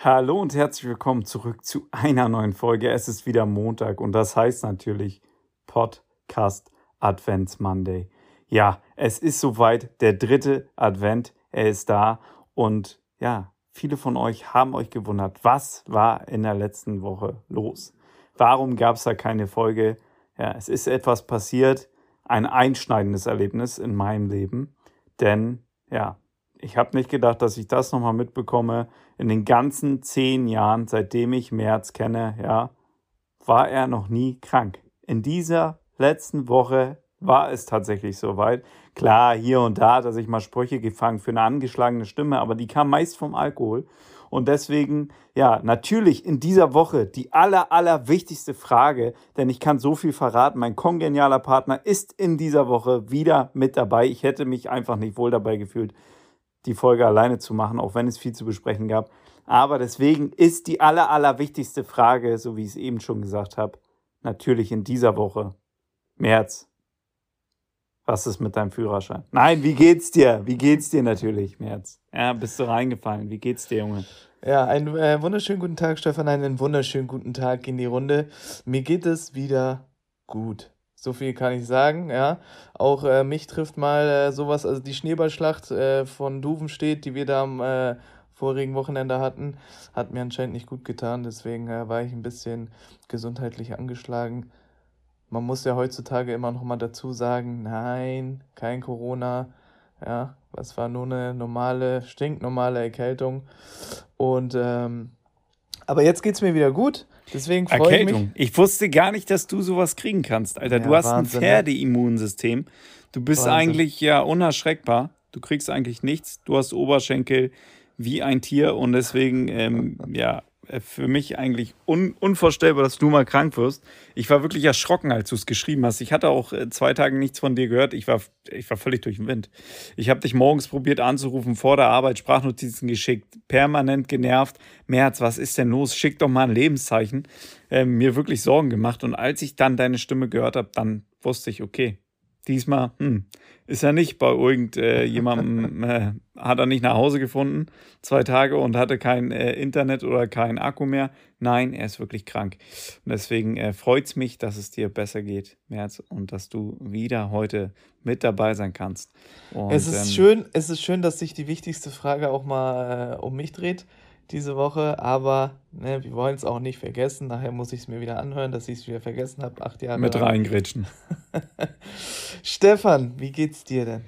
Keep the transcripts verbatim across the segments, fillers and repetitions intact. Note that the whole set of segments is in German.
Hallo und herzlich willkommen zurück zu einer neuen Folge. Es ist wieder Montag und das heißt natürlich Podcast Advents Monday. Ja, es ist soweit, der dritte Advent, er ist da und ja, viele von euch haben euch gewundert, was war in der letzten Woche los? Warum gab es da keine Folge? Ja, es ist etwas passiert, ein einschneidendes Erlebnis in meinem Leben, denn ja, ich habe nicht gedacht, dass ich das nochmal mitbekomme. In den ganzen zehn Jahren, seitdem ich Merz kenne, ja, war er noch nie krank. In dieser letzten Woche war es tatsächlich soweit. Klar, hier und da hat er sich mal Sprüche gefangen für eine angeschlagene Stimme, aber die kam meist vom Alkohol. Und deswegen, ja, natürlich in dieser Woche die aller, aller wichtigste Frage, denn ich kann so viel verraten, mein kongenialer Partner ist in dieser Woche wieder mit dabei. Ich hätte mich einfach nicht wohl dabei gefühlt, die Folge alleine zu machen, auch wenn es viel zu besprechen gab. Aber deswegen ist die aller, aller wichtigste Frage, so wie ich es eben schon gesagt habe, natürlich in dieser Woche. Merz, was ist mit deinem Führerschein? Nein, wie geht's dir? Wie geht's dir natürlich, Merz? Ja, bist du reingefallen? Wie geht's dir, Junge? Ja, einen äh, wunderschönen guten Tag, Stefan. Einen wunderschönen guten Tag in die Runde. Mir geht es wieder gut. So viel kann ich sagen, ja. Auch äh, mich trifft mal äh, sowas, also die Schneeballschlacht äh, von Duvenstedt, die wir da am äh, vorigen Wochenende hatten, hat mir anscheinend nicht gut getan. Deswegen äh, war ich ein bisschen gesundheitlich angeschlagen. Man muss ja heutzutage immer noch mal dazu sagen, nein, kein Corona. Ja, das war nur eine normale, stinknormale Erkältung. Und ähm, aber jetzt geht's mir wieder gut. Deswegen freue ich mich. Erkältung. Ich wusste gar nicht, dass du sowas kriegen kannst, Alter. Du Ja, hast ein Wahnsinn, ne? Pferdeimmunsystem. Du bist Wahnsinn. eigentlich ja unerschreckbar. Du kriegst eigentlich nichts. Du hast Oberschenkel wie ein Tier und deswegen, ähm, ja, äh, für mich eigentlich un unvorstellbar, dass du mal krank wirst. Ich war wirklich erschrocken, als du es geschrieben hast. Ich hatte auch äh, zwei Tage nichts von dir gehört. Ich war, ich war völlig durch den Wind. Ich habe dich morgens probiert anzurufen, vor der Arbeit Sprachnotizen geschickt, permanent genervt. Merz, was ist denn los? Schick doch mal ein Lebenszeichen. Ähm, mir wirklich Sorgen gemacht. Und als ich dann deine Stimme gehört habe, dann wusste ich, okay, diesmal hm, ist er nicht bei irgendjemandem, äh, hat er nicht nach Hause gefunden, zwei Tage und hatte kein äh, Internet oder kein Akku mehr. Nein, er ist wirklich krank. Und deswegen äh, freut es mich, dass es dir besser geht, Merz, und dass du wieder heute mit dabei sein kannst. Und, Es ist ähm, schön, es ist schön, dass sich die wichtigste Frage auch mal äh, um mich dreht diese Woche, aber ne, wir wollen es auch nicht vergessen. Nachher muss ich es mir wieder anhören, dass ich es wieder vergessen habe, acht Jahre mit lang. reingrätschen. Stefan, wie geht's dir denn?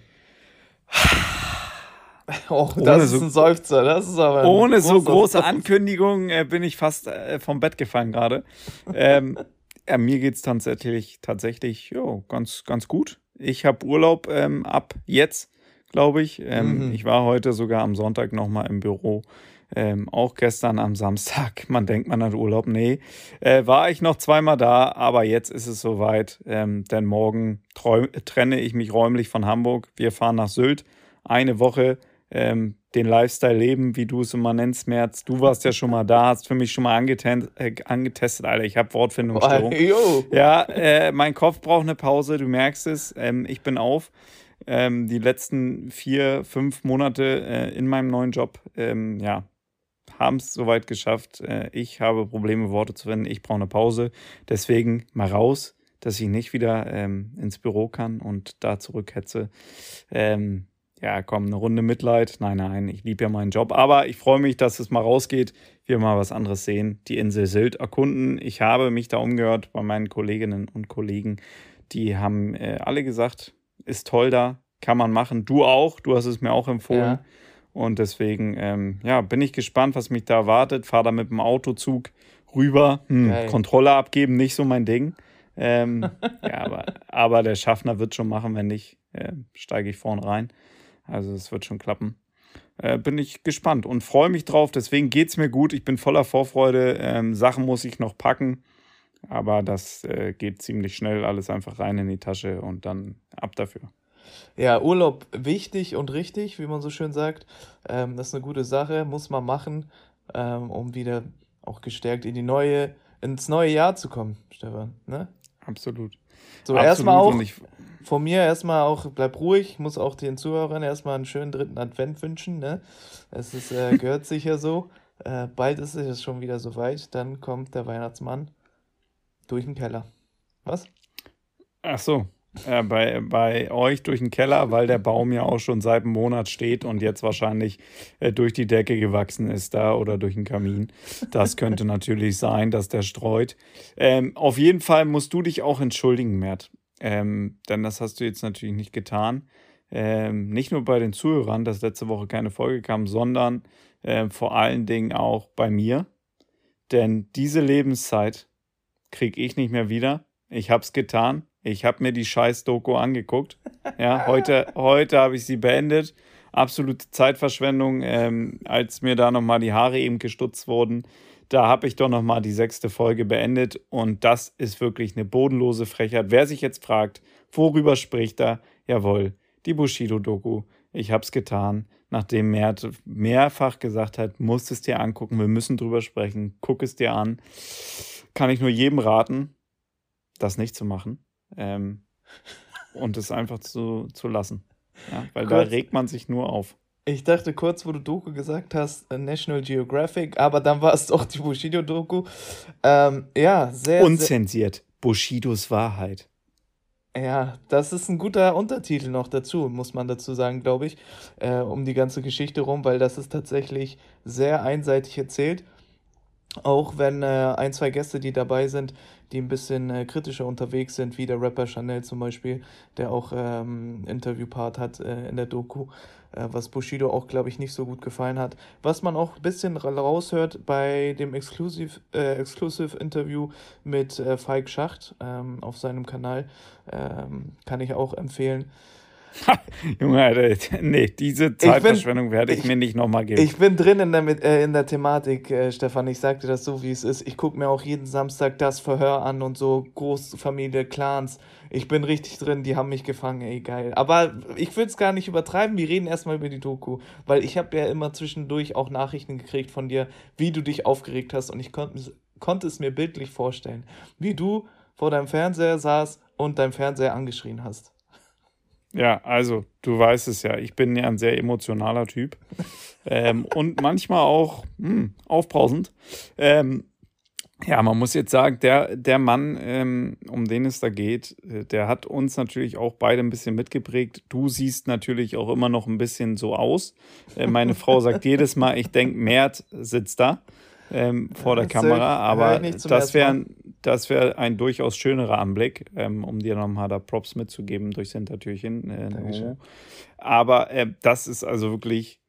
Oh, das Ohne ist so, ein Seufzer, das ist aber ein ohne so großer große Seufzer. Ankündigung äh, bin ich fast äh, vom Bett gefallen gerade. Ähm, ja, mir geht es tatsächlich, tatsächlich jo, ganz, ganz gut. Ich habe Urlaub ähm, ab jetzt, glaube ich. Ähm, Mhm. ich war heute sogar am Sonntag nochmal im Büro. Ähm, auch gestern am Samstag. Man denkt, man hat Urlaub. Nee, äh, war ich noch zweimal da, aber jetzt ist es soweit. Ähm, denn morgen träu- trenne ich mich räumlich von Hamburg. Wir fahren nach Sylt. Eine Woche ähm, den Lifestyle leben, wie du es immer nennst, Merz. Du warst ja schon mal da, hast für mich schon mal angetestet, äh, angetestet Alter. Ich habe Boah, Wortfindungsstörung. jo. Ja, äh, mein Kopf braucht eine Pause, du merkst es. Ähm, ich bin auf. Ähm, die letzten vier, fünf Monate äh, in meinem neuen Job, ähm, ja, haben es soweit geschafft. Äh, ich habe Probleme, Worte zu finden. Ich brauche eine Pause. Deswegen mal raus, dass ich nicht wieder ähm, ins Büro kann und da zurückhetze. Ähm, ja, komm, eine Runde Mitleid. Nein, nein, ich liebe ja meinen Job. Aber ich freue mich, dass es mal rausgeht, wir mal was anderes sehen. Die Insel Sylt erkunden. Ich habe mich da umgehört bei meinen Kolleginnen und Kollegen. Die haben äh, alle gesagt, ist toll da, kann man machen. Du auch, du hast es mir auch empfohlen. Ja, Und deswegen, ähm, ja, bin ich gespannt, was mich da erwartet. Fahre da mit dem Autozug rüber. Hm, geil. Kontrolle abgeben, nicht so mein Ding. Ähm, ja, aber, aber der Schaffner wird schon machen, wenn nicht, äh, steige ich vorne rein. Also es wird schon klappen. Äh, bin ich gespannt und freue mich drauf. Deswegen geht es mir gut. Ich bin voller Vorfreude. Ähm, Sachen muss ich noch packen. Aber das äh, geht ziemlich schnell. Alles einfach rein in die Tasche und dann ab dafür. Ja, Urlaub wichtig und richtig, wie man so schön sagt. Ähm, das ist eine gute Sache, muss man machen, ähm, um wieder auch gestärkt in die neue, ins neue Jahr zu kommen, Stefan. Ne? Absolut. So, erstmal Absolut. Und auch ich, von mir erstmal auch, bleib ruhig, ich muss auch den Zuhörern erstmal einen schönen dritten Advent wünschen, ne? Es ist, äh, gehört sicher so. Äh, bald ist es schon wieder soweit. Dann kommt der Weihnachtsmann durch den Keller. Was? Ach so, äh, bei, bei euch durch den Keller, weil der Baum ja auch schon seit einem Monat steht und jetzt wahrscheinlich äh, durch die Decke gewachsen ist da oder durch den Kamin. Das könnte natürlich sein, dass der streut. Ähm, auf jeden Fall musst du dich auch entschuldigen, Mert. Ähm, denn das hast du jetzt natürlich nicht getan. Ähm, nicht nur bei den Zuhörern, dass letzte Woche keine Folge kam, sondern äh, vor allen Dingen auch bei mir. Denn diese Lebenszeit kriege ich nicht mehr wieder. Ich habe es getan. Ich habe mir die Scheiß-Doku angeguckt. Ja, heute, heute habe ich sie beendet. Absolute Zeitverschwendung, ähm, als mir da nochmal die Haare eben gestutzt wurden. Da habe ich doch nochmal die sechste Folge beendet. Und das ist wirklich eine bodenlose Frechheit. Wer sich jetzt fragt, worüber spricht er? Jawohl, die Bushido-Doku. Ich habe es getan. Nachdem Mert mehrfach gesagt hat, musst es dir angucken, wir müssen drüber sprechen, guck es dir an. Kann ich nur jedem raten, das nicht zu machen ähm, und es einfach zu, zu lassen. Ja, weil da Kurz, regt man sich nur auf. ich dachte kurz, wo du Doku gesagt hast, äh, National Geographic, aber dann war es doch die Bushido-Doku. Ähm, ja, sehr, sehr. Unzensiert. Bushidos Wahrheit. Ja, das ist ein guter Untertitel noch dazu, muss man dazu sagen, glaube ich, äh, um die ganze Geschichte rum, weil das ist tatsächlich sehr einseitig erzählt. Auch wenn äh, ein, zwei Gäste, die dabei sind, die ein bisschen äh, kritischer unterwegs sind, wie der Rapper Chanel zum Beispiel, der auch ähm, Interviewpart hat äh, in der Doku, äh, was Bushido auch, glaube ich, nicht so gut gefallen hat. Was man auch ein bisschen ra- raushört bei dem Exclusive, äh, Exclusive Interview mit äh, Falk Schacht ähm, auf seinem Kanal, ähm, kann ich auch empfehlen. Junge, Alter, nee, diese Ich bin, Zeitverschwendung werde ich ich, mir nicht nochmal geben. Ich bin drin in der, Mit- äh, in der Thematik, äh, Stefan. Ich sag dir das so, wie es ist. Ich gucke mir auch jeden Samstag das Verhör an und so Großfamilie, Clans. Ich bin richtig drin, die haben mich gefangen, ey, geil. Aber ich will es gar nicht übertreiben. Wir reden erstmal über die Doku. Weil ich habe ja immer zwischendurch auch Nachrichten gekriegt von dir, wie du dich aufgeregt hast. Und ich konnte konnte es mir bildlich vorstellen, wie du vor deinem Fernseher saß und deinen Fernseher angeschrien hast. Ja, also, du weißt es ja, ich bin ja ein sehr emotionaler Typ. Ähm, und manchmal auch hm, aufbrausend. Ähm, Ja, man muss jetzt sagen, der, der Mann, ähm, um den es da geht, äh, der hat uns natürlich auch beide ein bisschen mitgeprägt. Du siehst natürlich auch immer noch ein bisschen so aus. Äh, meine Frau sagt jedes Mal, ich denke, Mert sitzt da ähm, vor der Das höre Kamera, hör ich aber nicht zum das ersten Mal. wäre das wär ein durchaus schönerer Anblick, ähm, um dir nochmal da Props mitzugeben durchs Hintertürchen. Äh, Dankeschön. no. Aber äh, das ist also wirklich.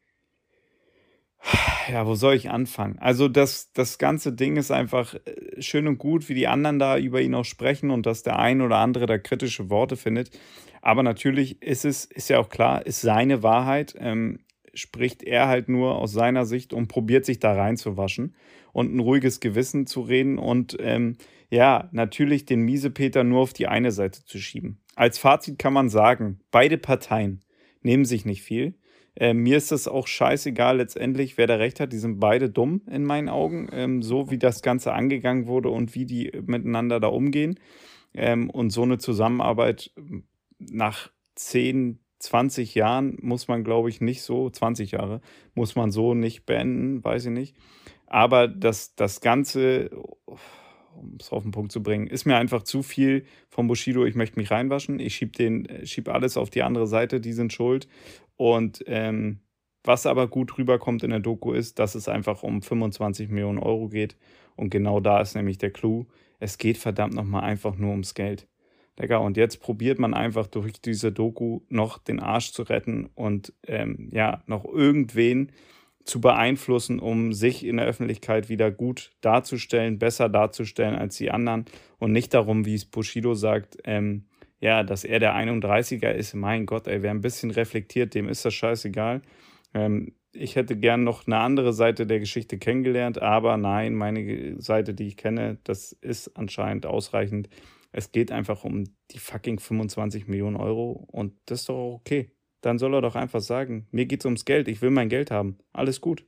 Ja, wo soll ich anfangen? Also das, das ganze Ding ist einfach äh, schön und gut, wie die anderen da über ihn auch sprechen und dass der ein oder andere da kritische Worte findet. Aber natürlich ist es, ist ja auch klar, ist seine Wahrheit, ähm, spricht er halt nur aus seiner Sicht und probiert sich da reinzuwaschen und ein ruhiges Gewissen zu reden und ähm, ja, natürlich den Miesepeter nur auf die eine Seite zu schieben. Als Fazit kann man sagen, beide Parteien nehmen sich nicht viel. Äh, mir ist das auch scheißegal letztendlich, wer da recht hat. Die sind beide dumm in meinen Augen, ähm, so wie das Ganze angegangen wurde und wie die miteinander da umgehen. Ähm, und so eine Zusammenarbeit ähm, nach zehn, zwanzig Jahren muss man, glaube ich, nicht so, zwanzig Jahre, muss man so nicht beenden, weiß ich nicht. Aber das, das Ganze, um es auf den Punkt zu bringen, ist mir einfach zu viel von Bushido. Ich möchte mich reinwaschen. Ich schiebe den, schieb alles auf die andere Seite, die sind schuld. Und ähm, was aber gut rüberkommt in der Doku ist, dass es einfach um fünfundzwanzig Millionen Euro geht. Und genau da ist nämlich der Clou. Es geht verdammt nochmal einfach nur ums Geld. Digga, und jetzt probiert man einfach durch diese Doku noch den Arsch zu retten und ähm, ja, noch irgendwen zu beeinflussen, um sich in der Öffentlichkeit wieder gut darzustellen, besser darzustellen als die anderen und nicht darum, wie es Bushido sagt, ähm, ja, dass er der einunddreißiger ist. Mein Gott, ey, wer ein bisschen reflektiert, dem ist das scheißegal. Ähm, ich hätte gern noch eine andere Seite der Geschichte kennengelernt, aber nein, meine Seite, die ich kenne, das ist anscheinend ausreichend. Es geht einfach um die fucking fünfundzwanzig Millionen Euro und das ist doch auch okay. Dann soll er doch einfach sagen, mir geht's ums Geld, ich will mein Geld haben. Alles gut.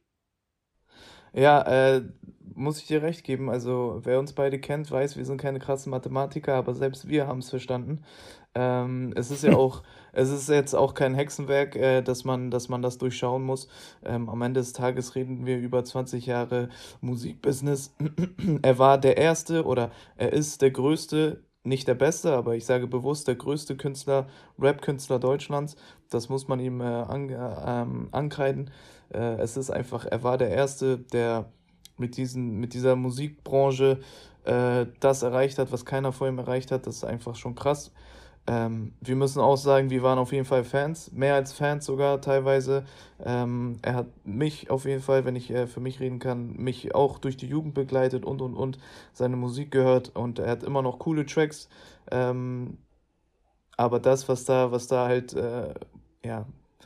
Ja, äh, muss ich dir recht geben. Also, wer uns beide kennt, weiß, wir sind keine krassen Mathematiker, aber selbst wir haben es verstanden. Ähm, es ist ja auch, es ist jetzt auch kein Hexenwerk, äh, dass man, dass man das durchschauen muss. Ähm, am Ende des Tages reden wir über zwanzig Jahre Musikbusiness. Er war der Erste oder er ist der Größte, nicht der Beste, aber ich sage bewusst der größte Künstler, Rap-Künstler Deutschlands. Das muss man ihm äh, an, äh, ähm, ankreiden. Äh, es ist einfach, er war der Erste, der mit diesen, mit dieser Musikbranche äh, das erreicht hat, was keiner vor ihm erreicht hat. Das ist einfach schon krass. Ähm, wir müssen auch sagen, wir waren auf jeden Fall Fans, mehr als Fans sogar teilweise. Ähm, er hat mich auf jeden Fall, wenn ich äh, für mich reden kann, mich auch durch die Jugend begleitet und und und seine Musik gehört und er hat immer noch coole Tracks. Ähm, aber das, was da, was da halt, äh, ja,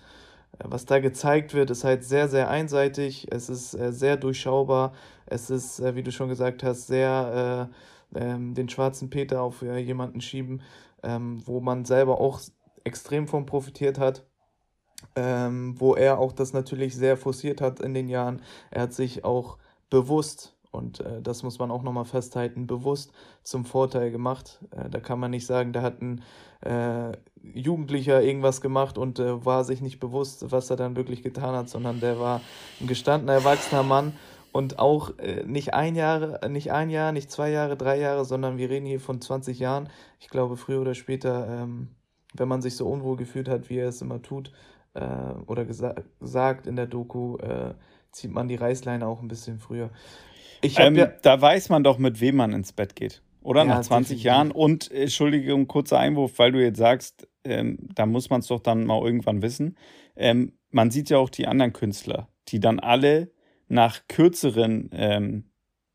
was da gezeigt wird, ist halt sehr, sehr einseitig. Es ist äh, sehr durchschaubar. Es ist, äh, wie du schon gesagt hast, sehr äh, ähm, den schwarzen Peter auf äh, jemanden schieben, ähm, wo man selber auch extrem von profitiert hat. Ähm, wo er auch das natürlich sehr forciert hat in den Jahren. Er hat sich auch bewusst, und äh, das muss man auch nochmal festhalten, bewusst zum Vorteil gemacht. Äh, da kann man nicht sagen, da hat ein äh, Jugendlicher irgendwas gemacht und äh, war sich nicht bewusst, was er dann wirklich getan hat, sondern der war ein gestandener, erwachsener Mann und auch äh, nicht ein Jahr, nicht ein Jahr, nicht zwei Jahre, drei Jahre, sondern wir reden hier von zwanzig Jahren. Ich glaube, früher oder später, ähm, wenn man sich so unwohl gefühlt hat, wie er es immer tut, äh, oder gesa sagt in der Doku, äh, zieht man die Reißleine auch ein bisschen früher. Ich habe ja, Ähm, da weiß man doch, mit wem man ins Bett geht, oder? Nach ja, zwanzig Jahren. definitiv. Und, äh, Entschuldigung, kurzer Einwurf, weil du jetzt sagst, ähm, da muss man es doch dann mal irgendwann wissen. Ähm, man sieht ja auch die anderen Künstler, die dann alle nach kürzeren ähm,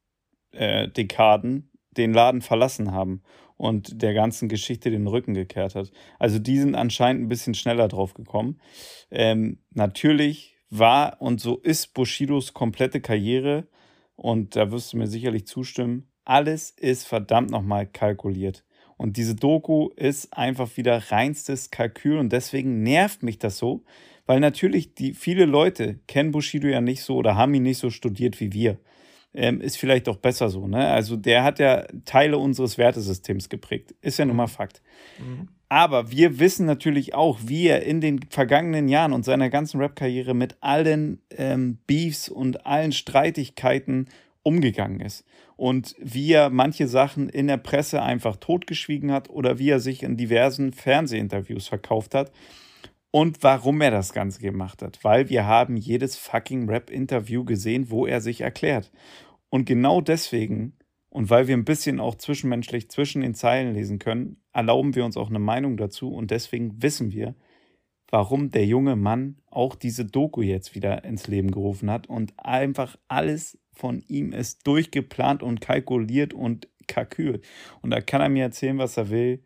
äh, Dekaden den Laden verlassen haben und der ganzen Geschichte den Rücken gekehrt hat. Also die sind anscheinend ein bisschen schneller drauf gekommen. Ähm, natürlich war und so ist Bushidos komplette Karriere, und da wirst du mir sicherlich zustimmen, alles ist verdammt nochmal kalkuliert. Und diese Doku ist einfach wieder reinstes Kalkül und deswegen nervt mich das so, weil natürlich die viele Leute kennen Bushido ja nicht so oder haben ihn nicht so studiert wie wir. Ähm, ist vielleicht auch besser so, ne? Also der hat ja Teile unseres Wertesystems geprägt. Ist ja nun mal Mhm. Fakt. Mhm. Aber wir wissen natürlich auch, wie er in den vergangenen Jahren und seiner ganzen Rap-Karriere mit allen ähm, Beefs und allen Streitigkeiten umgegangen ist. Und wie er manche Sachen in der Presse einfach totgeschwiegen hat oder wie er sich in diversen Fernsehinterviews verkauft hat. Und warum er das Ganze gemacht hat. Weil wir haben jedes fucking Rap-Interview gesehen, wo er sich erklärt. Und genau deswegen, und weil wir ein bisschen auch zwischenmenschlich zwischen den Zeilen lesen können, erlauben wir uns auch eine Meinung dazu. Und deswegen wissen wir, warum der junge Mann auch diese Doku jetzt wieder ins Leben gerufen hat. Und einfach alles von ihm ist durchgeplant und kalkuliert und kalkült. Und da kann er mir erzählen, was er will.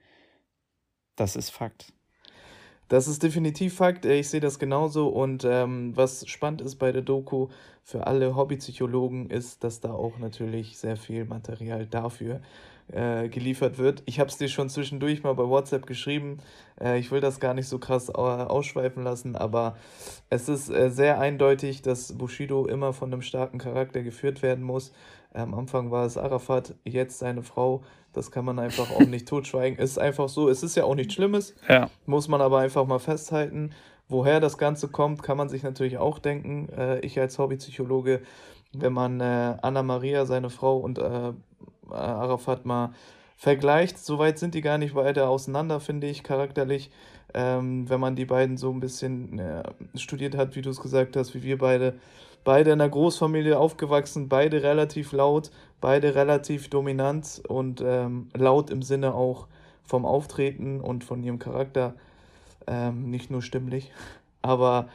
Das ist Fakt. Das ist definitiv Fakt. äh, Ich sehe das genauso. Und ähm, was spannend ist bei der Doku für alle Hobbypsychologen, ist, dass da auch natürlich sehr viel Material dafür äh, geliefert wird. Ich habe es dir schon zwischendurch mal bei WhatsApp geschrieben. Äh, ich will das gar nicht so krass äh, ausschweifen lassen, aber es ist äh, sehr eindeutig, dass Bushido immer von einem starken Charakter geführt werden muss. Äh, Am Anfang war es Arafat, jetzt seine Frau. Das kann man einfach auch nicht totschweigen. Ist einfach so. Es ist ja auch nichts Schlimmes. Ja. Muss man aber einfach mal festhalten. Woher das Ganze kommt, kann man sich natürlich auch denken. Äh, ich als Hobbypsychologe, wenn man äh, Anna Maria, seine Frau, und äh, Arafat mal vergleicht, so weit sind die gar nicht weiter auseinander, finde ich, charakterlich. Ähm, wenn man die beiden so ein bisschen äh, studiert hat, wie du es gesagt hast, wie wir beide, beide in einer Großfamilie aufgewachsen, beide relativ laut, beide relativ dominant und ähm, laut im Sinne auch vom Auftreten und von ihrem Charakter, ähm, nicht nur stimmlich. Aber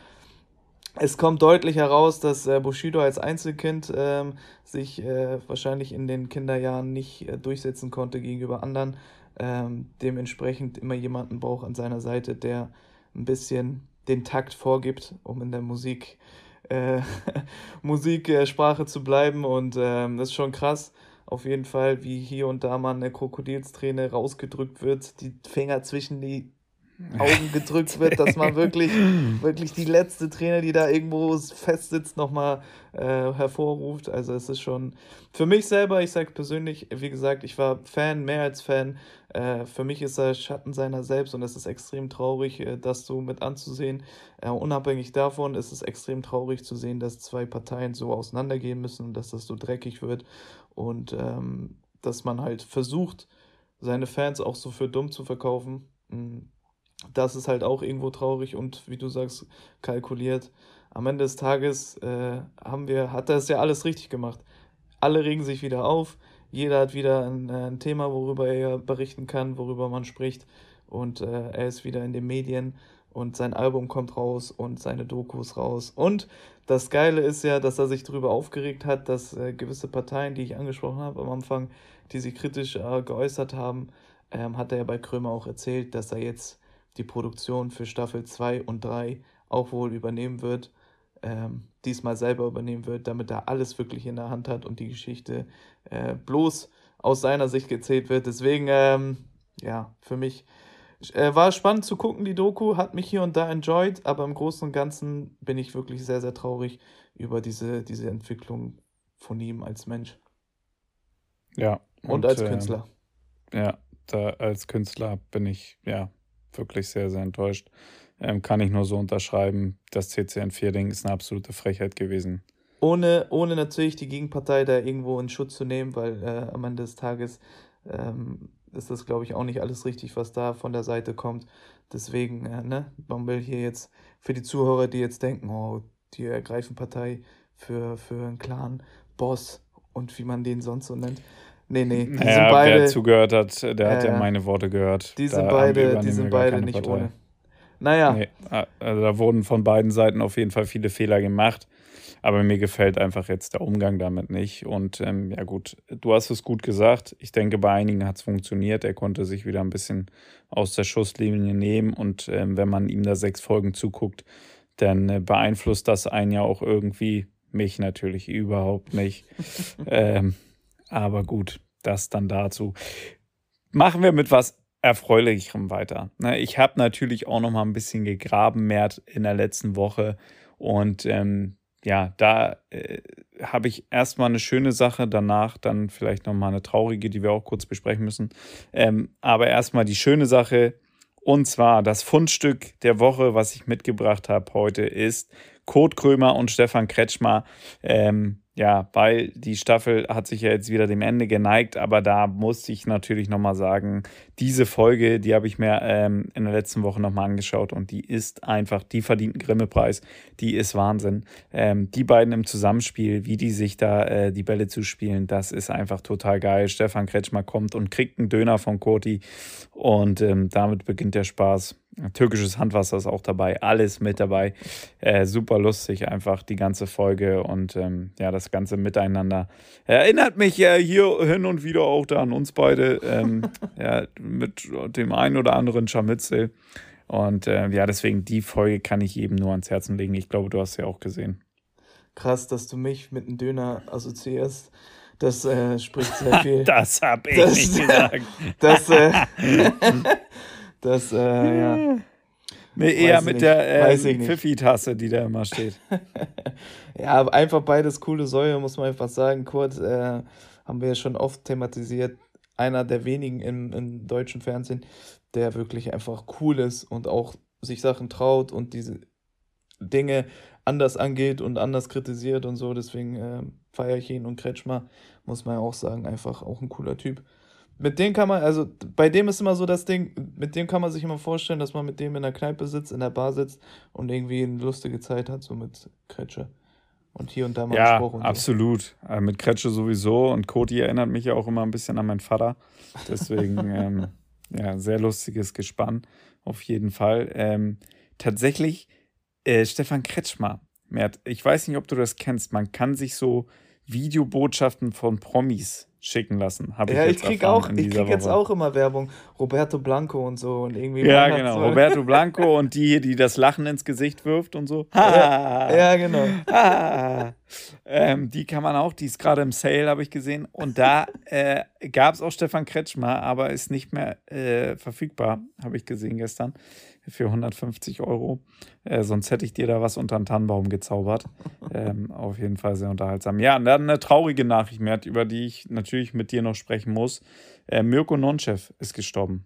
es kommt deutlich heraus, dass äh, Bushido als Einzelkind ähm, sich äh, wahrscheinlich in den Kinderjahren nicht äh, durchsetzen konnte gegenüber anderen. Ähm, dementsprechend immer jemanden braucht an seiner Seite, der ein bisschen den Takt vorgibt, um in der Musik, äh, Musik äh, Sprache zu bleiben. Und ähm, das ist schon krass. Auf jeden Fall, wie hier und da mal eine Krokodilsträne rausgedrückt wird, die Finger zwischen die Augen gedrückt wird, dass man wirklich, wirklich die letzte Träne, die da irgendwo festsitzt, nochmal äh, hervorruft. Also es ist schon für mich selber, ich sage persönlich, wie gesagt, ich war Fan, mehr als Fan. Äh, für mich ist er Schatten seiner selbst und es ist extrem traurig, äh, das so mit anzusehen. Äh, unabhängig davon ist es extrem traurig zu sehen, dass zwei Parteien so auseinandergehen müssen und dass das so dreckig wird und ähm, dass man halt versucht, seine Fans auch so für dumm zu verkaufen. Mm, Das ist halt auch irgendwo traurig und wie du sagst, kalkuliert. Am Ende des Tages äh, haben wir, hat er es ja alles richtig gemacht. Alle regen sich wieder auf, jeder hat wieder ein, äh, ein Thema, worüber er berichten kann, worüber man spricht. Und äh, er ist wieder in den Medien und sein Album kommt raus und seine Dokus raus. Und das Geile ist ja, dass er sich darüber aufgeregt hat, dass äh, gewisse Parteien, die ich angesprochen habe am Anfang, die sich kritisch äh, geäußert haben, ähm, hat er ja bei Krömer auch erzählt, dass er jetzt die Produktion für Staffel zwei und drei auch wohl übernehmen wird, ähm, diesmal selber übernehmen wird, damit er alles wirklich in der Hand hat und die Geschichte äh, bloß aus seiner Sicht gezählt wird. Deswegen, ähm, ja, für mich äh, war es spannend zu gucken, die Doku, hat mich hier und da enjoyed, aber im Großen und Ganzen bin ich wirklich sehr, sehr traurig über diese, diese Entwicklung von ihm als Mensch Ja, und und als ähm, Künstler. ja, da als Künstler bin ich ja wirklich sehr, sehr enttäuscht. Ähm, kann ich nur so unterschreiben. Das C C N vier-Ding ist eine absolute Frechheit gewesen. Ohne, ohne natürlich die Gegenpartei da irgendwo in Schutz zu nehmen, weil äh, am Ende des Tages ähm, ist das, glaube ich, auch nicht alles richtig, was da von der Seite kommt. Deswegen, äh, ne, man will hier jetzt für die Zuhörer, die jetzt denken, oh, die ergreifen Partei für, für einen Clan, Boss und wie man den sonst so nennt. Nee, nee, die sind Naja, wer beide, zugehört hat, der hat ja, ja ja, meine Worte gehört. die sind Da haben wir beide, die übernehmen wir sind gar beide keine nicht Partei. ohne. Naja, Nee, a- also da wurden von beiden Seiten auf jeden Fall viele Fehler gemacht. Aber mir gefällt einfach jetzt der Umgang damit nicht. Und ähm, ja gut, du hast es gut gesagt. Ich denke, bei einigen hat es funktioniert. Er konnte sich wieder ein bisschen aus der Schusslinie nehmen. Und ähm, wenn man ihm da sechs Folgen zuguckt, dann äh, beeinflusst das einen ja auch irgendwie. Mich natürlich überhaupt nicht. ähm, aber gut, das dann dazu. Machen wir mit was Erfreulicherem weiter. Ne, ich habe natürlich auch noch mal ein bisschen gegraben, mehr in der letzten Woche. Und ähm, ja, da äh, habe ich erstmal eine schöne Sache, danach dann vielleicht noch mal eine traurige, die wir auch kurz besprechen müssen. Ähm, aber erstmal die schöne Sache. Und zwar das Fundstück der Woche, was ich mitgebracht habe heute, ist Kurt Krömer und Stefan Kretschmer. Ähm, ja, weil die Staffel hat sich ja jetzt wieder dem Ende geneigt, aber da musste ich natürlich nochmal sagen, diese Folge, die habe ich mir ähm, in der letzten Woche nochmal angeschaut und die ist einfach, die verdient einen Grimme-Preis, die ist Wahnsinn. Ähm, die beiden im Zusammenspiel, wie die sich da äh, die Bälle zuspielen, das ist einfach total geil. Stefan Kretschmer kommt und kriegt einen Döner von Kurti und ähm, damit beginnt der Spaß. Türkisches Handwasser ist auch dabei, alles mit dabei. Äh, super lustig einfach die ganze Folge und ähm, ja, das ganze Miteinander. Erinnert mich ja hier hin und wieder auch da an uns beide, ähm, ja, mit dem einen oder anderen Scharmützel. Und äh, ja, deswegen die Folge kann ich jedem nur ans Herzen legen. Ich glaube, du hast sie auch gesehen. krass, dass du mich mit einem Döner assoziierst. Das äh, spricht sehr viel. Das habe ich Das, nicht gesagt. das, äh, das, äh, ja, Nee, eher weiß ich mit nicht, der weiß ich ähm, nicht. Pfiffi-Tasse, die da immer steht. Ja, aber einfach beides coole Säue, muss man einfach sagen. Kurt, äh, haben wir ja schon oft thematisiert. Einer der wenigen im, im deutschen Fernsehen, der wirklich einfach cool ist und auch sich Sachen traut und diese Dinge anders angeht und anders kritisiert und so. Deswegen äh, feiere ich ihn und Kretschmer, muss man ja auch sagen, einfach auch ein cooler Typ. Mit dem kann man, also bei dem ist immer so das Ding, mit dem kann man sich immer vorstellen, dass man mit dem in der Kneipe sitzt, in der Bar sitzt und irgendwie eine lustige Zeit hat, so mit Kretsche. Und hier und da mal einen Ja, Spruch und so. absolut. Äh, mit Kretsche sowieso. Und Koti erinnert mich ja auch immer ein bisschen an meinen Vater. Deswegen, ähm, ja, sehr lustiges Gespann. Auf jeden Fall. Ähm, tatsächlich, äh, Stefan Kretschmer, Mert, ich weiß nicht, ob du das kennst. Man kann sich so Videobotschaften von Promis schicken lassen, habe ich Ja, ich jetzt krieg erfahren auch, in ich dieser krieg jetzt Woche. auch immer Werbung. Roberto Blanco und so und irgendwie Ja, genau. Weihnachtsmann. Roberto Blanco und die, die das Lachen ins Gesicht wirft und so. Ja, Ha! ja, genau. Ha! Ähm, die kann man auch, die ist gerade im Sale, habe ich gesehen. Und da äh, gab es auch Stefan Kretschmer, aber ist nicht mehr äh, verfügbar, habe ich gesehen gestern, für hundertfünfzig Euro. Äh, sonst hätte ich dir da was unter den Tannenbaum gezaubert. Ähm, auf jeden Fall sehr unterhaltsam. Ja, und dann eine traurige Nachricht mehr, über die ich natürlich mit dir noch sprechen muss. Äh, Mirko Nonchev ist gestorben.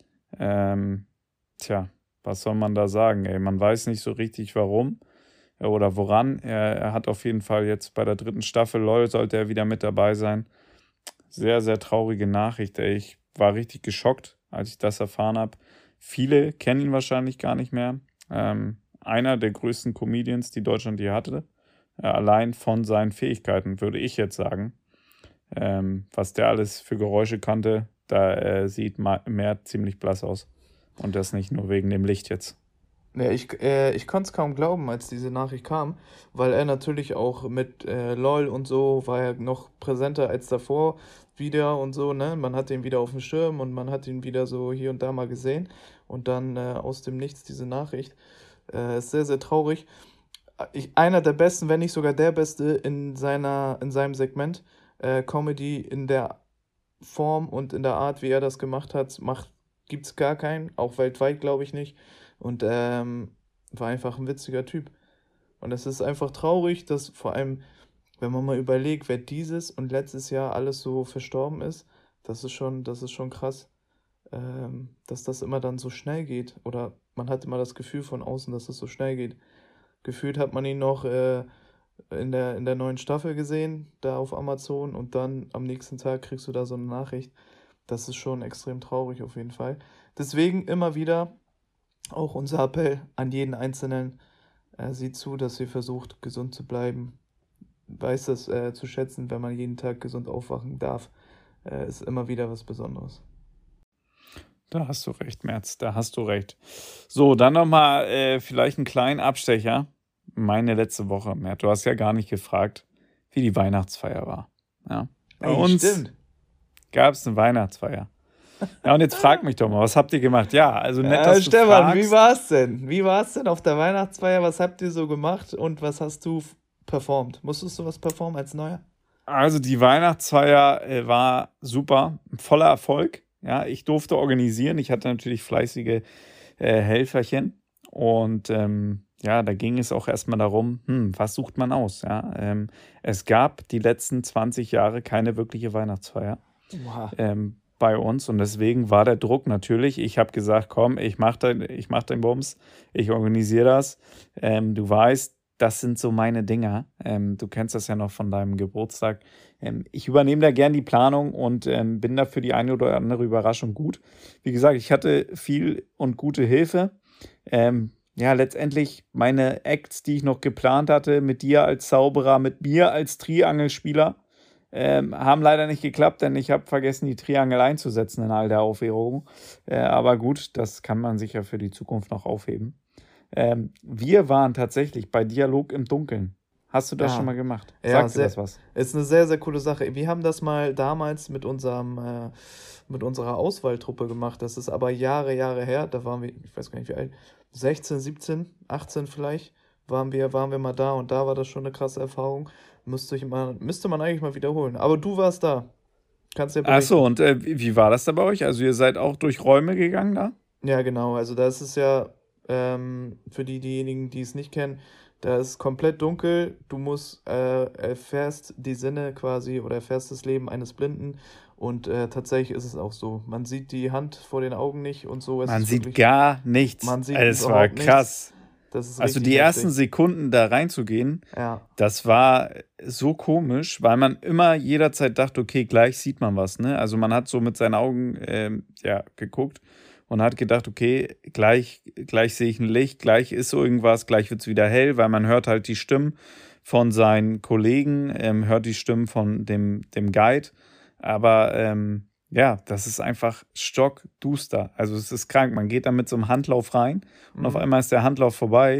Ähm, tja, was soll man da sagen? Ey? Man weiß nicht so richtig, warum äh, oder woran. Er, er hat auf jeden Fall jetzt bei der dritten Staffel LOL sollte er wieder mit dabei sein. Sehr, sehr traurige Nachricht. Ey. Ich war richtig geschockt, als ich das erfahren habe. Viele kennen ihn wahrscheinlich gar nicht mehr. Ähm, einer der größten Comedians, die Deutschland je hatte. Äh, allein von seinen Fähigkeiten, würde ich jetzt sagen. Ähm, was der alles für Geräusche kannte, da äh, sieht Ma- Mert ziemlich blass aus. Und das nicht nur wegen dem Licht jetzt. Ja, ich, äh, ich konnte es kaum glauben, als diese Nachricht kam, weil er natürlich auch mit äh, LOL und so war er noch präsenter als davor wieder und so, ne? Man hat ihn wieder auf dem Schirm und man hat ihn wieder so hier und da mal gesehen und dann äh, aus dem Nichts diese Nachricht. Äh, ist sehr, sehr traurig. Ich, einer der besten, wenn nicht sogar der Beste in seiner, in seinem Segment. Äh, Comedy in der Form und in der Art, wie er das gemacht hat, macht, gibt's gar keinen, auch weltweit glaube ich nicht. Und ähm, war einfach ein witziger Typ. Und es ist einfach traurig, dass vor allem, wenn man mal überlegt, wer dieses und letztes Jahr alles so verstorben ist, das ist schon, das ist schon krass, ähm, dass das immer dann so schnell geht. Oder man hat immer das Gefühl von außen, dass es so schnell geht. Gefühlt hat man ihn noch äh, in der, in der neuen Staffel gesehen, da auf Amazon, und dann am nächsten Tag kriegst du da so eine Nachricht. Das ist schon extrem traurig auf jeden Fall. Deswegen immer wieder auch unser Appell an jeden Einzelnen, äh, sieht zu, dass ihr versucht, gesund zu bleiben. Weiß das äh, zu schätzen, wenn man jeden Tag gesund aufwachen darf, äh, ist immer wieder was Besonderes. Da hast du recht, Merz, da hast du recht. So, dann nochmal äh, vielleicht einen kleinen Abstecher. Meine letzte Woche, Mert, du hast ja gar nicht gefragt, wie die Weihnachtsfeier war. Ja. Bei Ey, uns stimmt. gab es eine Weihnachtsfeier. Ja, und jetzt frag mich doch mal, was habt ihr gemacht? Ja, also nett, Äh, dass du Stefan, wie fragst. war's denn? Wie war's denn auf der Weihnachtsfeier? Was habt ihr so gemacht und was hast du f- performt? Musstest du was performen als Neuer? Also die Weihnachtsfeier äh, war super, voller Erfolg. Ja, ich durfte organisieren. Ich hatte natürlich fleißige äh, Helferchen. Und ähm, ja, da ging es auch erstmal darum, hm, was sucht man aus? Ja, ähm, es gab die letzten zwanzig Jahre keine wirkliche Weihnachtsfeier Oha. ähm, bei uns und deswegen war der Druck natürlich. Ich habe gesagt, komm, ich mache den, ich mach den Bums, ich organisiere das. Ähm, du weißt, das sind so meine Dinger. Ähm, du kennst das ja noch von deinem Geburtstag. Ähm, ich übernehme da gern die Planung und ähm, bin da für die eine oder andere Überraschung gut. Wie gesagt, ich hatte viel und gute Hilfe. Ähm, ja, letztendlich meine Acts, die ich noch geplant hatte, mit dir als Zauberer, mit mir als Triangelspieler, ähm, haben leider nicht geklappt, denn ich habe vergessen, die Triangel einzusetzen in all der Aufregung. Äh, aber gut, das kann man sich ja für die Zukunft noch aufheben. Ähm, wir waren tatsächlich bei Dialog im Dunkeln. Hast du das schon Ja, mal gemacht? ja, Sagt dir das sehr, was? ist eine sehr, sehr coole Sache. Wir haben das mal damals mit unserem, äh, mit unserer Auswahltruppe gemacht. Das ist aber Jahre, Jahre her. Da waren wir, ich weiß gar nicht wie alt, sechzehn, siebzehn, achtzehn vielleicht, waren wir, waren wir mal da und da war das schon eine krasse Erfahrung. Müsste ich mal, müsste man eigentlich mal wiederholen. Aber du warst da. Kannst ja Ach so, berichten. und äh, wie wie war das da bei euch? Also ihr seid auch durch Räume gegangen da? Ja, genau. Also das ist ja ähm, für die, diejenigen, die es nicht kennen, da ist komplett dunkel. Du musst äh, erfährst die Sinne quasi oder erfährst das Leben eines Blinden. Und äh, tatsächlich ist es auch so. Man sieht die Hand vor den Augen nicht und so. Es Man ist sieht wirklich, gar nichts. man sieht Es war überhaupt nichts. krass. Das ist Also die richtig ersten heftig. Sekunden da reinzugehen, Ja, das war so komisch, weil man immer jederzeit dachte, okay, gleich sieht man was, ne? Also man hat so mit seinen Augen ähm, ja, geguckt und hat gedacht, okay, gleich, gleich sehe ich ein Licht, gleich ist irgendwas, gleich wird es wieder hell, weil man hört halt die Stimmen von seinen Kollegen, ähm, hört die Stimmen von dem, dem Guide. Aber ähm, ja, das ist einfach stockduster. Also es ist krank. Man geht da mit so einem Handlauf rein und auf mhm. einmal ist der Handlauf vorbei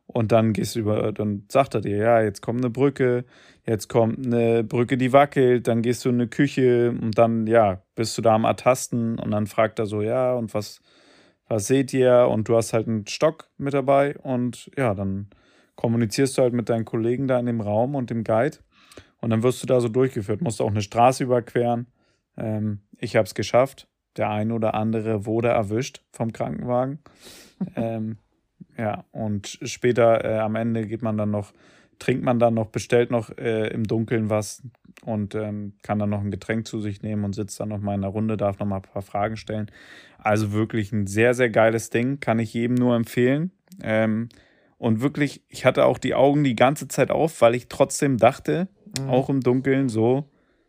Und dann gehst du über, dann sagt er dir, ja, jetzt kommt eine Brücke, jetzt kommt eine Brücke, die wackelt, dann gehst du in eine Küche und dann, ja, bist du da am Ertasten und dann fragt er so, ja, und was, was seht ihr? Und du hast halt einen Stock mit dabei und ja, dann kommunizierst du halt mit deinen Kollegen da in dem Raum und dem Guide und dann wirst du da so durchgeführt, musst auch eine Straße überqueren. Ähm, ich habe es geschafft. Der ein oder andere wurde erwischt vom Krankenwagen. ähm, ja, und später äh, am Ende geht man dann noch, trinkt man dann noch, bestellt noch äh, im Dunkeln was und ähm, kann dann noch ein Getränk zu sich nehmen und sitzt dann noch mal in der Runde, darf noch mal ein paar Fragen stellen. Also wirklich ein sehr, sehr geiles Ding, kann ich jedem nur empfehlen. Ähm, und wirklich, ich hatte auch die Augen die ganze Zeit auf, weil ich trotzdem dachte, Mhm. auch im Dunkeln so,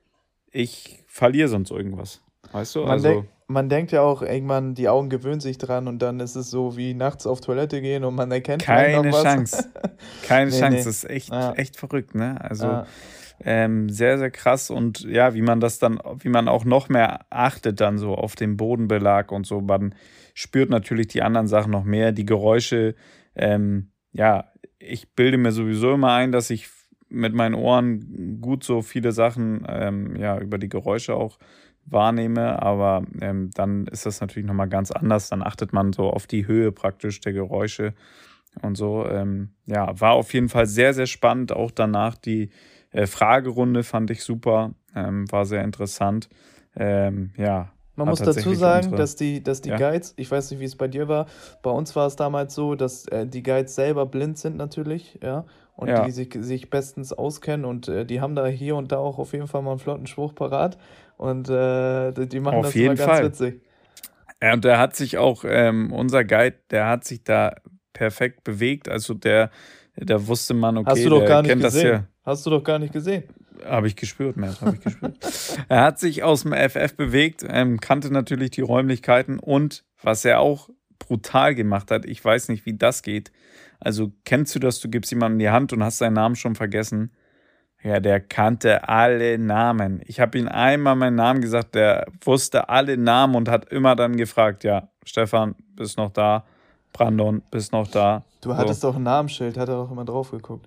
ich verliere sonst irgendwas. Weißt du? Man, Also denk, man denkt ja auch, irgendwann, die Augen gewöhnen sich dran und dann ist es so wie nachts auf Toilette gehen und man erkennt vielleicht noch keine was. Chance. Keine Nee, Chance. nee. Das ist echt, Ja, echt verrückt, ne? Also ja. ähm, sehr, sehr krass und ja, wie man das dann, wie man auch noch mehr achtet dann so auf den Bodenbelag und so. Man spürt natürlich die anderen Sachen noch mehr, die Geräusche. Ähm, ja, ich bilde mir sowieso immer ein, dass ich mit meinen Ohren gut so viele Sachen ähm, ja, über die Geräusche auch wahrnehme, aber ähm, dann ist das natürlich nochmal ganz anders. Dann achtet man so auf die Höhe praktisch der Geräusche und so. Ähm, ja, war auf jeden Fall sehr, sehr spannend. Auch danach die äh, Fragerunde fand ich super, ähm, war sehr interessant. Ähm, ja, Man hat muss dazu tatsächlich sagen, unsere, dass die, dass die ja, Guides, ich weiß nicht, wie es bei dir war, bei uns war es damals so, dass äh, die Guides selber blind sind natürlich, ja, und die ja, sich, sich bestens auskennen und äh, die haben da hier und da auch auf jeden Fall mal einen flotten Spruch parat und äh, die die machen auf das immer jeden ganz Fall. witzig. Ja, und der hat sich auch, ähm, unser Guide, der hat sich da perfekt bewegt. Also der, da wusste man, Hast du okay, doch der gar nicht kennt das gesehen. ja. Hast du doch gar nicht gesehen. Habe ich gespürt, Matt, habe ich gespürt. Er hat sich aus dem F F bewegt, ähm, kannte natürlich die Räumlichkeiten und was er auch brutal gemacht hat, ich weiß nicht, wie das geht. Also kennst du das, du gibst jemandem die Hand und hast seinen Namen schon vergessen? Ja, der kannte alle Namen. Ich habe ihm einmal meinen Namen gesagt, der wusste alle Namen und hat immer dann gefragt, ja, Stefan, bist noch da? Brandon, bist noch da? Du So. hattest doch ein Namensschild, hat er auch immer drauf geguckt.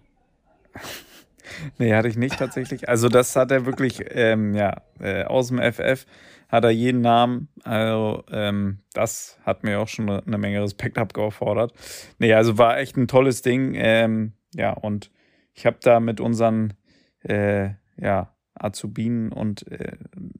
Nee, hatte ich nicht tatsächlich. Also das hat er wirklich, ähm, ja, äh, aus dem F F hat er jeden Namen. Also ähm, das hat mir auch schon eine Menge Respekt abgefordert. Nee, also war echt ein tolles Ding. Ähm, ja, und ich habe da mit unseren äh, ja, Azubinen und äh,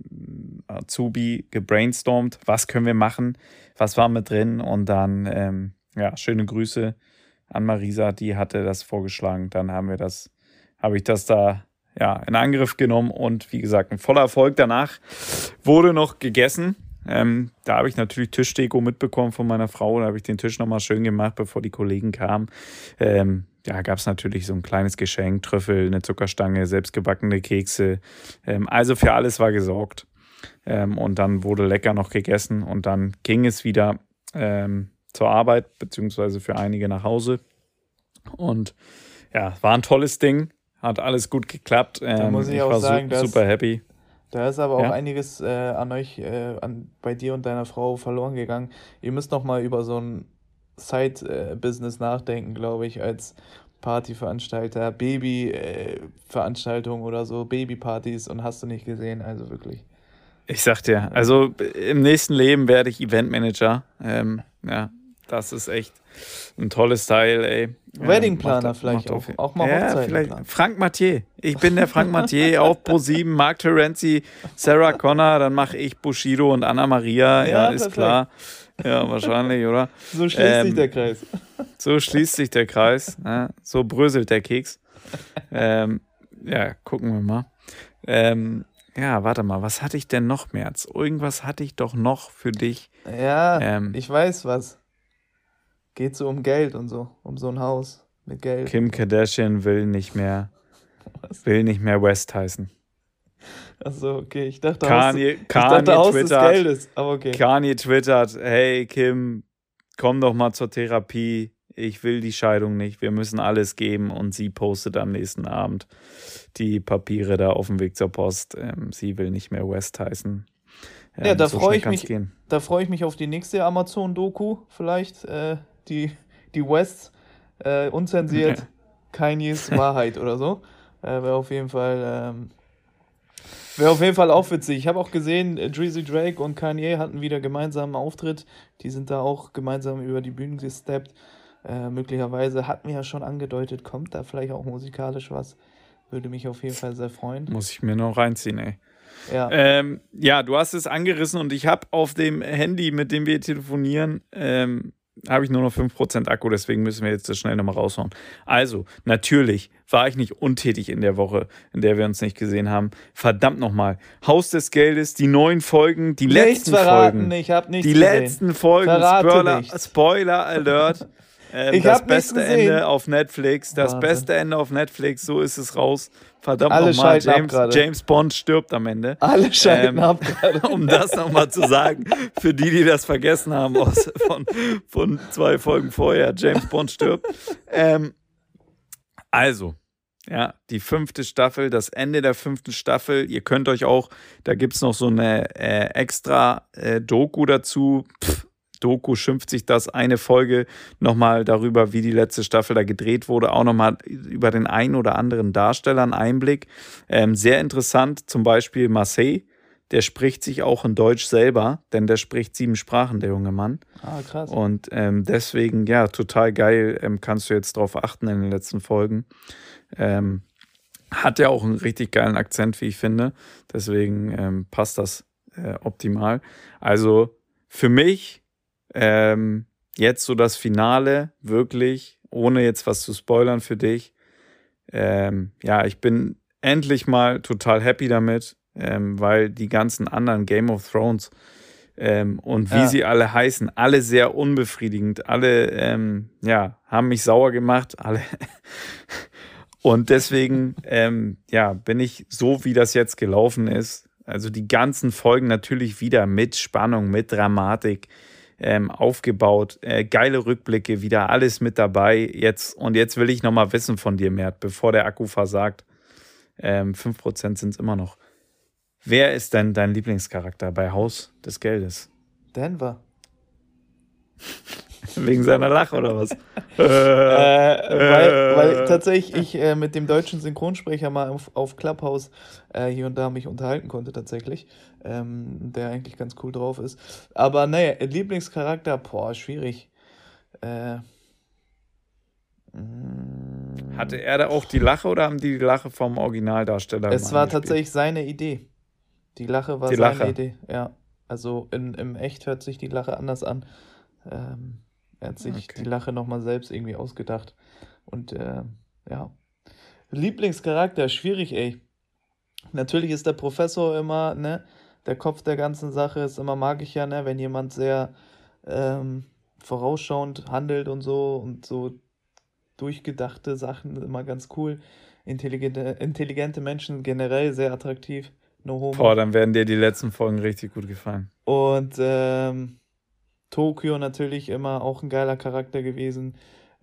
Azubi gebrainstormt, was können wir machen, was war mit drin und dann, ähm, ja, schöne Grüße an Marisa, die hatte das vorgeschlagen. Dann haben wir das habe ich das da ja, in Angriff genommen und wie gesagt, ein voller Erfolg. Danach wurde noch gegessen. Ähm, da habe ich natürlich Tischdeko mitbekommen von meiner Frau. Da habe ich den Tisch nochmal schön gemacht, bevor die Kollegen kamen. Ähm, ja, gab es natürlich so ein kleines Geschenk, Trüffel, eine Zuckerstange, selbstgebackene Kekse. Ähm, also für alles war gesorgt. Ähm, und dann wurde lecker noch gegessen und dann ging es wieder ähm, zur Arbeit, beziehungsweise für einige nach Hause. Und ja, war ein tolles Ding. Hat alles gut geklappt. Da muss Ähm, ich ich auch war su sagen, dass super happy. da ist aber auch Ja, einiges äh, an euch, äh, an, bei dir und deiner Frau verloren gegangen. Ihr müsst noch mal über so ein Side-Business nachdenken, glaube ich, als Partyveranstalter, Baby-Veranstaltungen oder so, Babypartys und hast du nicht gesehen, also wirklich. ich sag dir, Äh, also im nächsten Leben werde ich Eventmanager. Ähm, ja, das ist echt ein tolles Teil, ey. Ähm, macht, Wedding-Planer vielleicht macht auf auch, jeden auch mal Ja, Hochzeiten vielleicht planen. Frank Mathieu. Ich bin der Frank Mathieu auf ProSieben, Mark Terenzi, Sarah Connor, dann mache ich Bushido und Anna Maria. Ja, Ja, ist perfekt. klar. Ja, wahrscheinlich, oder? So schließt sich der Ähm, Kreis. so schließt sich der Kreis. Ja, so bröselt der Keks. Ähm, ja, gucken wir mal. Ähm, ja, warte mal, was hatte ich denn noch, März? Irgendwas hatte ich doch noch für dich. Ja, Ähm, ich weiß was. Geht so um Geld und so, um so ein Haus mit Geld Kim und so. Kardashian will nicht mehr, Was? will nicht mehr West heißen. Achso, okay. Ich dachte Haus, Kanye, ich dachte Kanye Haus des twittert, Geldes, aber okay. Kanye twittert, hey Kim, komm doch mal zur Therapie. Ich will die Scheidung nicht. Wir müssen alles geben. Und sie postet am nächsten Abend die Papiere da auf dem Weg zur Post. Ähm, sie will nicht mehr West heißen. Ja, Ähm, da so freue schnell ich kann es mich, gehen. da freue ich mich auf die nächste Amazon-Doku vielleicht, äh, die, die Wests. Äh, unzensiert, Kanyes Wahrheit oder so. Äh, wäre auf jeden Fall, ähm, wäre auf jeden Fall auch witzig. Ich habe auch gesehen, äh, Drizzy Drake und Kanye hatten wieder gemeinsam einen Auftritt. Die sind da auch gemeinsam über die Bühnen gesteppt. Äh, möglicherweise hatten wir ja schon angedeutet, kommt da vielleicht auch musikalisch was. Würde mich auf jeden Fall sehr freuen. Muss ich mir noch reinziehen, ey. Ja. Ähm, ja, du hast es angerissen und ich habe auf dem Handy, mit dem wir telefonieren, ähm, habe ich nur noch fünf Prozent Akku, deswegen müssen wir jetzt das schnell nochmal raushauen. Also, natürlich war ich nicht untätig in der Woche, in der wir uns nicht gesehen haben. Verdammt nochmal. Haus des Geldes, die neuen Folgen, die Nichts letzten verraten, Folgen. ich habe nichts Die gesehen. letzten Folgen, Verrate Spoiler, nichts. Spoiler Alert. Ähm, Ich das hab nichts beste gesehen. Ende auf Netflix, das Wahnsinn. beste Ende auf Netflix, so ist es raus. Verdammt Alle nochmal, schalten ab James, gerade. James Bond stirbt am Ende. Alle schalten Ähm, ab gerade. Um das nochmal zu sagen, für die, die das vergessen haben aus, von, von zwei Folgen vorher, James Bond stirbt. Ähm, also, ja, die fünfte Staffel, das Ende der fünften Staffel. Ihr könnt euch auch, da gibt es noch so eine äh, extra äh, Doku dazu. Pff, Doku schimpft sich das, eine Folge nochmal darüber, wie die letzte Staffel da gedreht wurde, auch nochmal über den einen oder anderen Darsteller einen Einblick. Ähm, sehr interessant, zum Beispiel Marseille, der spricht sich auch in Deutsch selber, denn der spricht sieben Sprachen, der junge Mann. Ah, krass. Und ähm, deswegen, ja, total geil, ähm, kannst du jetzt drauf achten in den letzten Folgen. Ähm, hat ja auch einen richtig geilen Akzent, wie ich finde. Deswegen ähm, passt das äh, optimal. Also für mich ähm, jetzt so das Finale, wirklich, ohne jetzt was zu spoilern für dich. Ähm, ja, ich bin endlich mal total happy damit, ähm, weil die ganzen anderen Game of Thrones ähm, und wie Ja. sie alle heißen, alle sehr unbefriedigend, alle ähm, ja, haben mich sauer gemacht, alle. Und deswegen ähm, ja, bin ich so, wie das jetzt gelaufen ist, also die ganzen Folgen natürlich wieder mit Spannung, mit Dramatik ähm, aufgebaut, äh, geile Rückblicke, wieder alles mit dabei. Jetzt, und jetzt will ich nochmal wissen von dir, Mert, bevor der Akku versagt. Ähm, fünf Prozent sind es immer noch. Wer ist denn dein Lieblingscharakter bei Haus des Geldes? Denver. Wegen seiner Lache oder was? Äh, weil, weil tatsächlich ich äh, mit dem deutschen Synchronsprecher mal auf, auf Clubhouse äh, hier und da mich unterhalten konnte tatsächlich, ähm, der eigentlich ganz cool drauf ist. Aber naja, Lieblingscharakter, boah, schwierig. Äh, mm, Hatte er da auch die Lache oder haben die die Lache vom Originaldarsteller es mal war eingespielt? tatsächlich seine Idee. Die Lache war Die seine Lache. Idee, ja. Also in, im Echt hört sich die Lache anders an. Ähm, er hat sich Okay. die Lache nochmal selbst irgendwie ausgedacht. Und äh, ja. Lieblingscharakter, schwierig, ey. Natürlich ist der Professor immer, ne, der Kopf der ganzen Sache ist immer, mag ich ja, ne, wenn jemand sehr ähm, vorausschauend handelt und so und so durchgedachte Sachen, immer ganz cool. Intelligente, intelligente Menschen generell sehr attraktiv. No homo. Boah, dann werden dir die letzten Folgen richtig gut gefallen. Und ähm, Tokio natürlich immer auch ein geiler Charakter gewesen.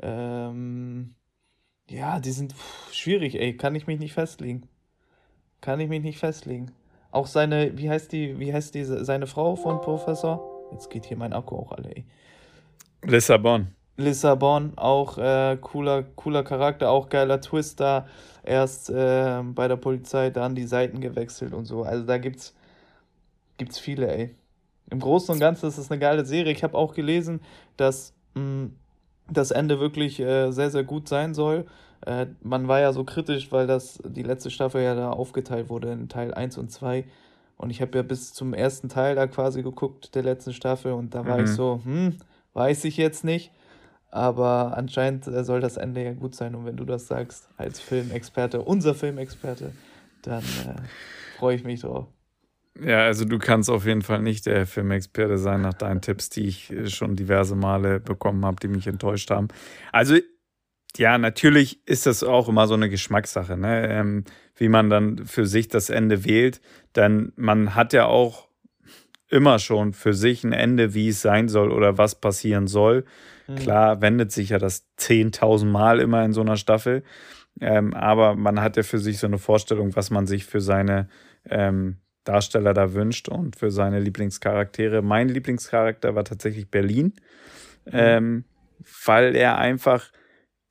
Ähm, ja, die sind pff, schwierig, ey. Kann ich mich nicht festlegen. Kann ich mich nicht festlegen. Auch seine, wie heißt die, wie heißt diese, seine Frau von Professor? Jetzt geht hier mein Akku auch alle, ey. Lissabon. Lissabon, auch äh, cooler, cooler Charakter, auch geiler Twist da. Erst äh, bei der Polizei, dann die Seiten gewechselt und so. Also da gibt's, gibt's viele, ey. Im Großen und Ganzen ist es eine geile Serie. Ich habe auch gelesen, dass mh, das Ende wirklich äh, sehr, sehr gut sein soll. Äh, man war ja so kritisch, weil das die letzte Staffel ja da aufgeteilt wurde in Teil eins und zwei. Und ich habe ja bis zum ersten Teil da quasi geguckt, der letzten Staffel. Und da war ich Mhm. so, hm, weiß ich jetzt nicht. Aber anscheinend äh, soll das Ende ja gut sein. Und wenn du das sagst, als Filmexperte, unser Filmexperte, dann äh, freue ich mich drauf. Ja, also du kannst auf jeden Fall nicht der Filmexperte sein nach deinen Tipps, die ich äh, schon diverse Male bekommen habe, die mich enttäuscht haben. Also ja, natürlich ist das auch immer so eine Geschmackssache, ne? Ähm, wie man dann für sich das Ende wählt. Denn man hat ja auch immer schon für sich ein Ende, wie es sein soll oder was passieren soll. Hm. Klar wendet sich ja das zehntausend Mal immer in so einer Staffel. Ähm, aber man hat ja für sich so eine Vorstellung, was man sich für seine ähm, Darsteller da wünscht und für seine Lieblingscharaktere. Mein Lieblingscharakter war tatsächlich Berlin, Mhm. ähm, weil er einfach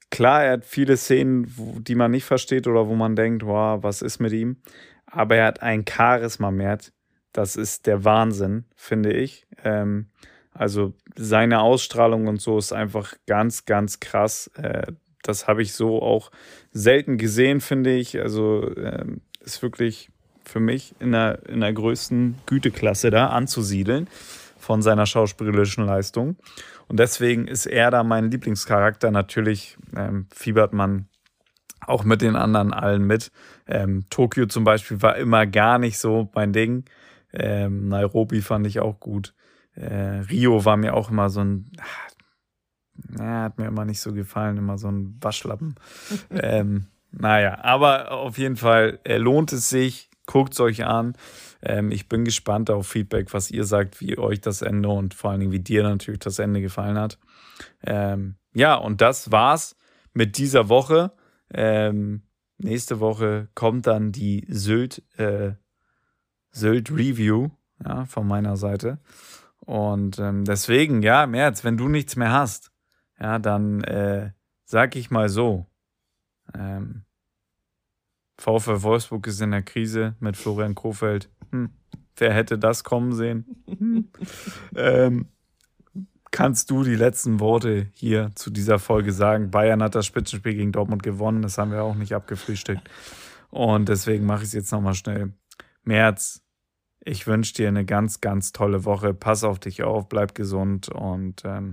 klar, er hat viele Szenen, wo, die man nicht versteht oder wo man denkt, wow, was ist mit ihm? Aber er hat ein Charisma mehr. Das ist der Wahnsinn, finde ich. Ähm, also seine Ausstrahlung und so ist einfach ganz, ganz krass. Äh, das habe ich so auch selten gesehen, finde ich. Also ähm, ist wirklich für mich in der, in der größten Güteklasse da anzusiedeln von seiner schauspielerischen Leistung. Und deswegen ist er da mein Lieblingscharakter. Natürlich ähm, fiebert man auch mit den anderen allen mit. Ähm, Tokio zum Beispiel war immer gar nicht so mein Ding. Ähm, Nairobi fand ich auch gut. Äh, Rio war mir auch immer so ein, na, hat mir immer nicht so gefallen, immer so ein Waschlappen. ähm, naja, aber auf jeden Fall äh, lohnt es sich, guckt es euch an. Ähm, ich bin gespannt auf Feedback, was ihr sagt, wie euch das Ende und vor allen Dingen, wie dir natürlich das Ende gefallen hat. Ähm, ja, und das war's mit dieser Woche. Ähm, nächste Woche kommt dann die Sylt, äh, Sylt Review, ja, von meiner Seite. Und ähm, deswegen, ja, Merz, wenn du nichts mehr hast, ja, dann äh, sag ich mal so, ähm, VfL Wolfsburg ist in der Krise mit Florian Kohfeldt. Hm, wer hätte das kommen sehen? Hm. ähm, kannst du die letzten Worte hier zu dieser Folge sagen? Bayern hat das Spitzenspiel gegen Dortmund gewonnen, das haben wir auch nicht abgefrühstückt. Und deswegen mache ich es jetzt nochmal schnell. Merz, ich wünsche dir eine ganz, ganz tolle Woche. Pass auf dich auf, bleib gesund und ähm,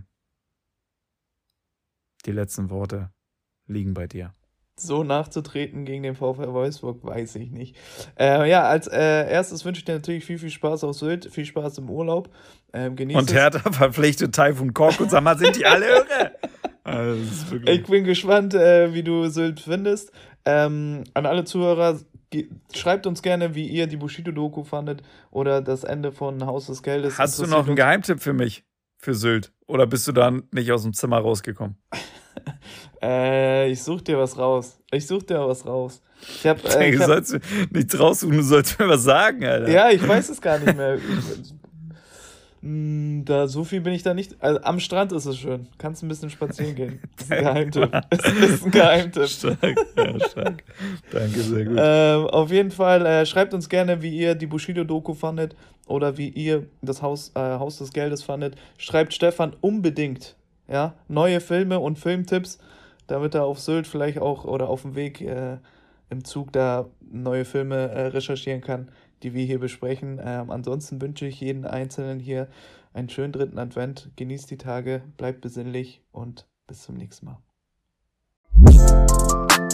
die letzten Worte liegen bei dir. So nachzutreten gegen den VfL Wolfsburg, weiß ich nicht. Äh, ja, als äh, erstes wünsche ich dir natürlich viel, viel Spaß auf Sylt, viel Spaß im Urlaub. Ähm, genieß und Hertha verpflichtet Taifun Kork und sag mal, sind die alle irre? Also, das ist wirklich... Ich bin gespannt, äh, wie du Sylt findest. Ähm, an alle Zuhörer, ge- schreibt uns gerne, wie ihr die Bushido-Doku fandet oder das Ende von Haus des Geldes. Hast du noch einen Geheimtipp für mich, für Sylt? Oder bist du da nicht aus dem Zimmer rausgekommen? äh, ich such dir was raus. Ich such dir was raus. Ich hab, äh, du ich hab, sollst nichts raussuchen, du sollst mir was sagen, Alter. Ja, ich weiß es gar nicht mehr. Ich, mh, da, so viel bin ich da nicht. Also, am Strand ist es schön. Kannst ein bisschen spazieren gehen. Das ist ein Geheimtipp. Das ist ein Geheimtipp. Stark, ja, stark. Danke, sehr gut. Ähm, auf jeden Fall, äh, schreibt uns gerne, wie ihr die Bushido-Doku fandet oder wie ihr das Haus, äh, Haus des Geldes fandet. Schreibt Stefan unbedingt, ja, neue Filme und Filmtipps, damit er auf Sylt vielleicht auch oder auf dem Weg äh, im Zug da neue Filme äh, recherchieren kann, die wir hier besprechen. Ähm, ansonsten wünsche ich jeden Einzelnen hier einen schönen dritten Advent. Genießt die Tage, bleibt besinnlich und bis zum nächsten Mal.